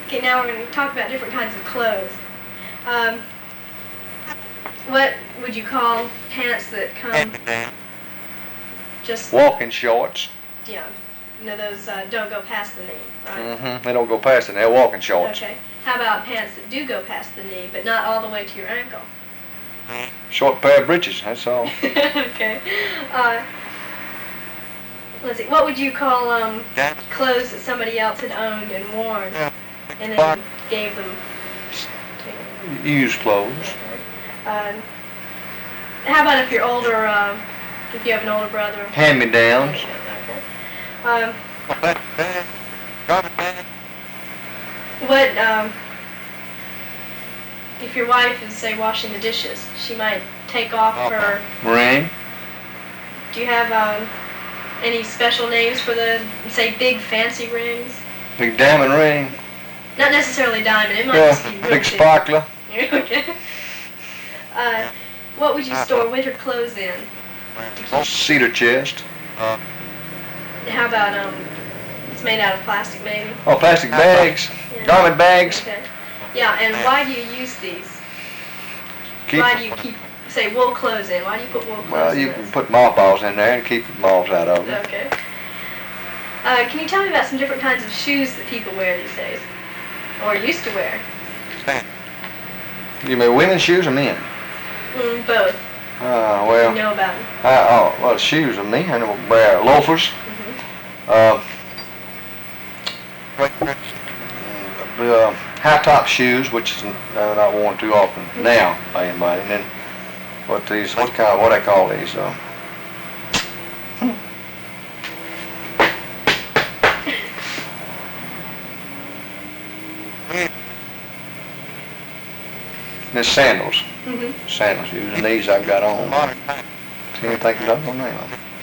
Okay, now we're going to talk about different kinds of clothes. What would you call pants that come just... Walking shorts. Yeah. No, those don't go past the knee, right? They don't go past the knee. They're walking shorts. Okay. How about pants that do go past the knee, but not all the way to your ankle? Short pair of breeches, that's all. Okay. Let's see. What would you call clothes that somebody else had owned and worn, and then gave them to you? Used clothes. Okay. How about if you're older? If you have an older brother? Hand-me-downs. Okay. What if your wife is, say, washing the dishes? She might take off her ring. Do you have any special names for the, say, big fancy rings? Big diamond ring. Not necessarily diamond. It might just be real big sparkler. Okay. What would you store winter clothes in? Cedar chest. How about it's made out of plastic, maybe? Oh, plastic bags. Yeah. Garment bags. Okay. Yeah, and why do you use these? Keep, why do you keep, say, wool clothes in? Why do you put wool clothes in? Well, you can put mothballs in there and keep the moths out of them. Okay. Can you tell me about some different kinds of shoes that people wear these days? Or used to wear? You mean women's shoes or men? Both. Well. You know about them? Well, shoes are men wear loafers. High-top shoes, which is not worn too often now by anybody. And then what I call these? There's sandals. Sandals shoes, and these I've got on. Can't even think of them now.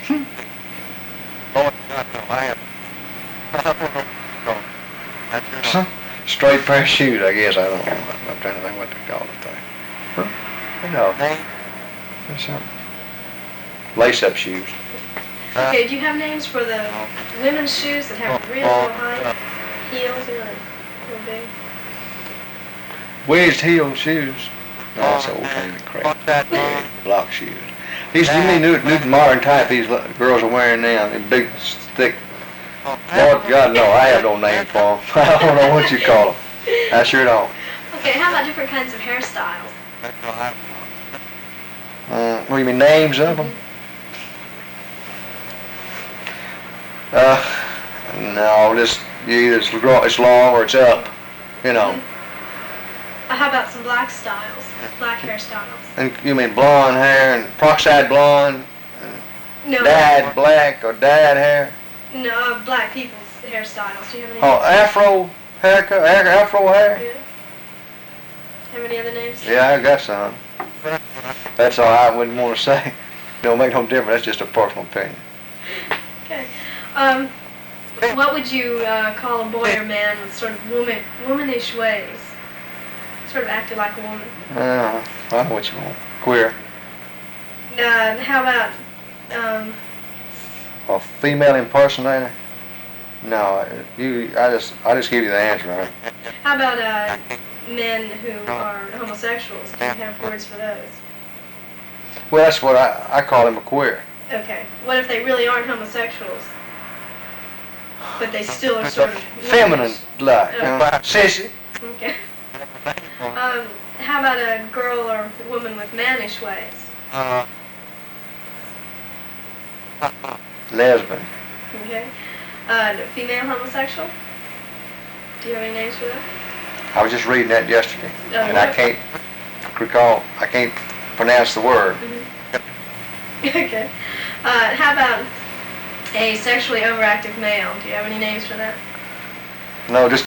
Straight pair of shoes, I guess. I don't know. I'm trying to think what they call the thing. That's something. Lace-up shoes. Okay, do you have names for the women's shoes that have real high heels, real big? Wedged heel shoes. No, that's old kind of crap. Block shoes. These, you mean new modern type these girls are wearing now? They're big, thick. Lord God, no, I have no name for them. I don't know what you call them. I sure don't. Okay, how about different kinds of hairstyles? What do you mean, names of them? No, just either it's long or it's up, you know. How about some black styles, black hairstyles? And you mean blonde hair and peroxide blonde? No. Dyed black or dyed hair? No, black people's hairstyles. Do you have any? Oh, afro haircut, afro hair? Yeah. Have any other names? Yeah, I got some. That's all I wouldn't want to say. Don't make no difference. That's just a personal opinion. Okay. What would you call a boy or man with sort of womanish ways? Sort of acted like a woman. I know what you want. Queer. How about A female impersonator? No, I just give you the answer, right? How about men who are homosexuals? Do you have words for those? Well, that's what I call them a queer. Okay. What if they really aren't homosexuals, but they still are sort of feminine, like, sissy. Okay. How about a girl or woman with mannish ways? Lesbian. Okay. Female homosexual? Do you have any names for that? I was just reading that yesterday, and what? I can't pronounce the word. Okay. How about a sexually overactive male? Do you have any names for that? No, just